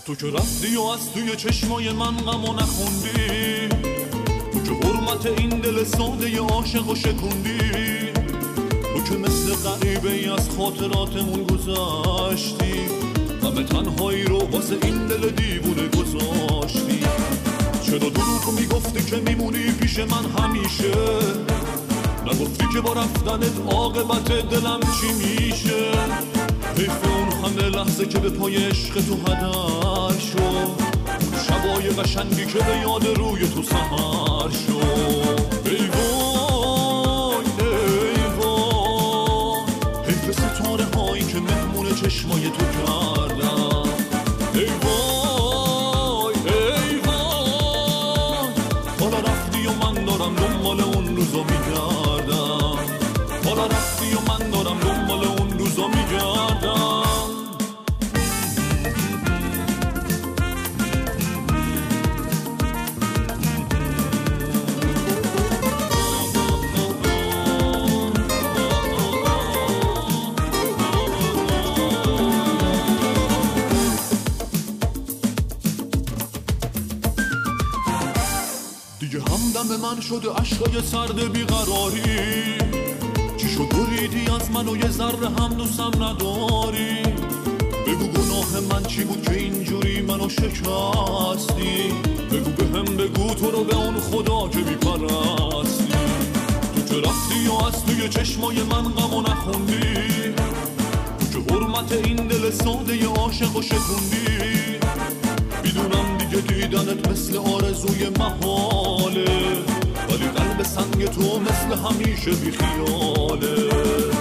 تو که رفتی و از توی چشمای من غمو نخوندی، تو که حرمت این دل ساده عاشقو شکوندی، تو که مثل غریبه ای از خاطراتمون گذشتی، غم تنهایی رو واسه این دل دیوونه گذاشتی. چرا دروغ میگفتی که میمونی پیش من همیشه، نگفتی که با رفتنت عاقبت دلم چی میشه. حیف اون همه لحظه که به پای عشق تو هدر شد، شبای قشنگی که به یاد روی تو سحر شد. ای وای ای وای، حیف ستاره هایی که مهمون چشمای تو کردم. ای وای ای وای، حالا رفتی و من دارم دنبال اون روزا میگردم، حالا رفتی و من دارم دنبال اون روزا میگردم. دیگه همدم من شده عشقای سرد بیقراری، چی شد بریدی از من و یه ذره هم دوستم نداری. بگو گناه من چی بود که اینجوری منو شکستی، بگو به هم بگو تو رو به اون خدا که بیپرستی. تو که رفتی و از توی چشمای من غمو نخوندی، تو که حرمت این دل ساده عاشقو شکوندی. میدونم دیگه دیدنت مثل آرزوی محاله، ولی قلب سنگ تو مثل همیشه بیخیاله.